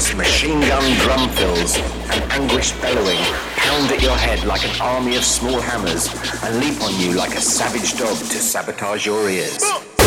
bass, machine gun drum fills, and anguished bellowing pound at your head like an army of small hammers and leap on you like a savage dog to sabotage your ears.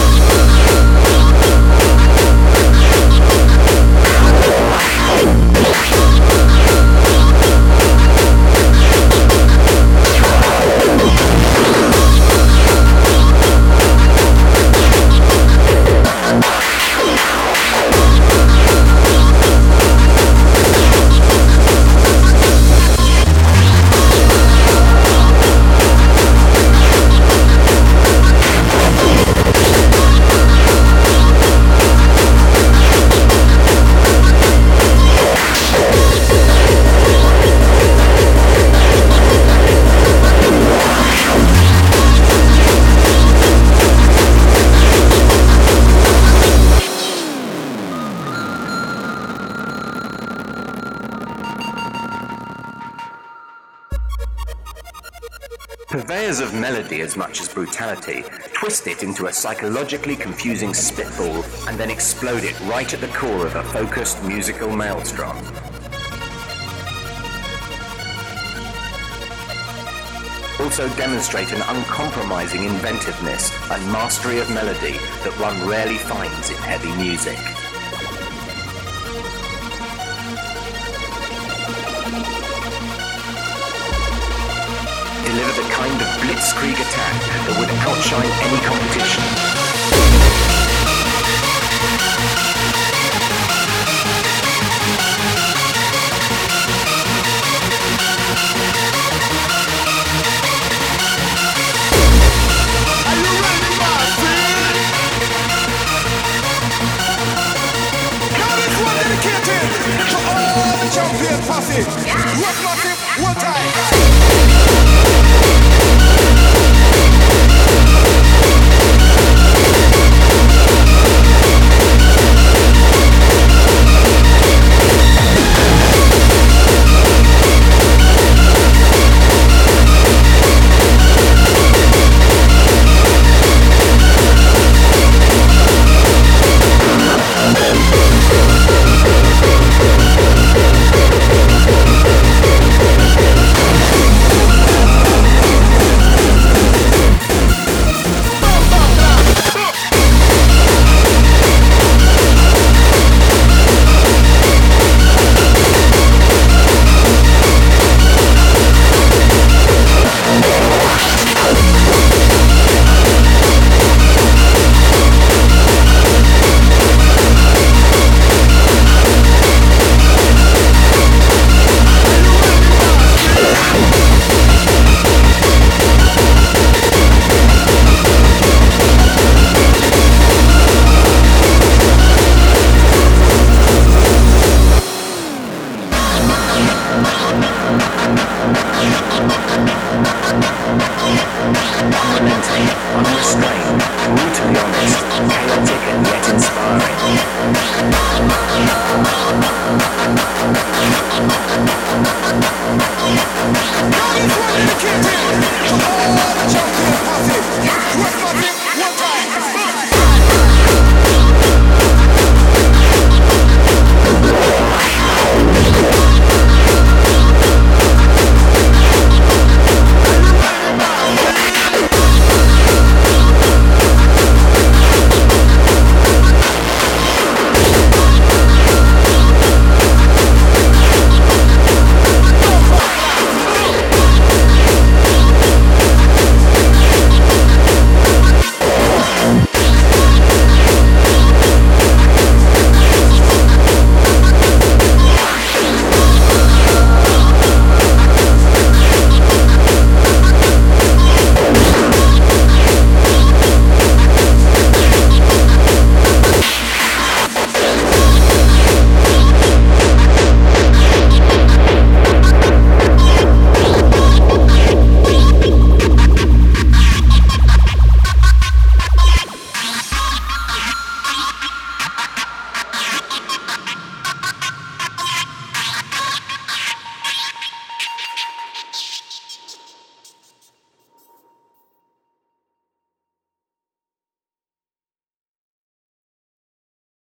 Purveyors of melody as much as brutality twist it into a psychologically confusing spitball and then explode it right at the core of a focused musical maelstrom. Also demonstrate an uncompromising inventiveness and mastery of melody that one rarely finds in heavy music. Deliver the kind of blitzkrieg attack that would outshine any competition. Are you ready, Martin? Now this one dedicated to all the champion posse. Rock massive, one time. Unrestrained, brutally honest, chaotic and yet inspiring. Now this one dedicated to all